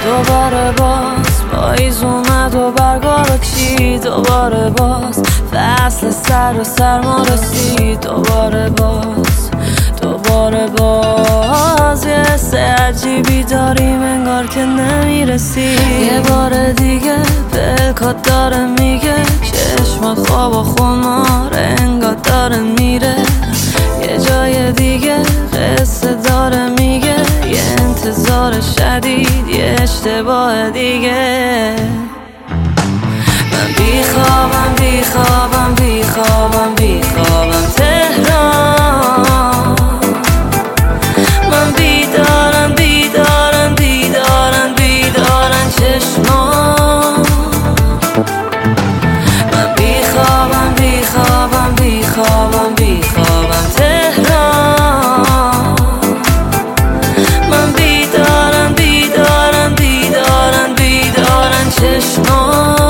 دوباره باز پاییز اومد و برگا رو کشید، دوباره باز فصل سر و سرما رسید، دوباره یه حس عجیبی داریم انگار که نمیرسی. یه بار دیگه پلکات داره میگه چشمات خواب و خمار انگار داره میره، یه جای دیگه قصه داره میگه یه انتظار شدید یه اشتباه دیگه. من بیخوابم تهران، من بیدارن چشمان. من بیخوابم تهران، من بیدارن چشمان.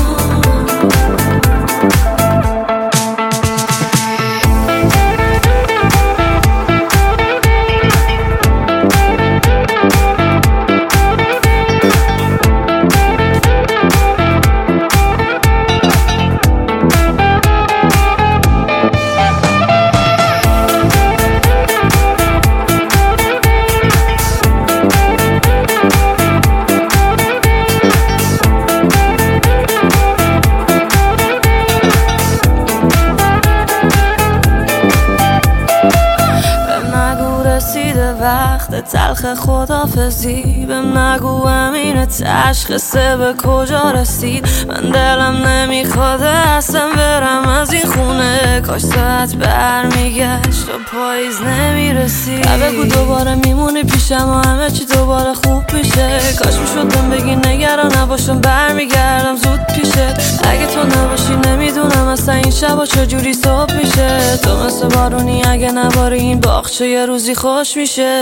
وقت تلخ خدافزی بهم نگو امین تشخیصه به کجا رسید. من دلم نمیخواد اصلا برم از این خونه، کاش ساعت برمیگشت و پاییز نمیرسید. بگو دوباره میمونی پیشم و همه چی دوباره خوب میشه، کاش میشدم بگی نگران نباشم برمیگردم زود پیشت. اگه تو نباشی نمیدونم اصلا این شبا چجوری صبح میشه. تو مثل بارونی اگه نباری این باغچه یه روزی خوش میشه.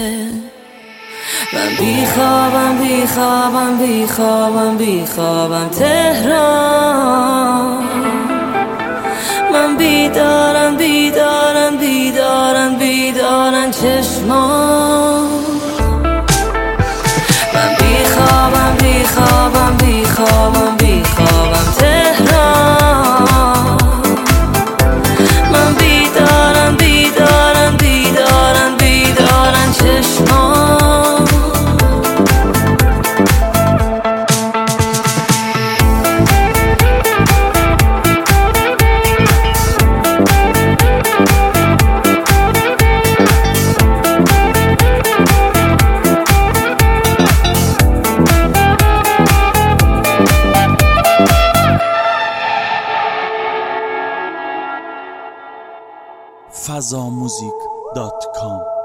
من بیخوابم تهران، من بیدارن چشمان. من بیخوابم تهران، من بیدارن چشمان. fazamusic.com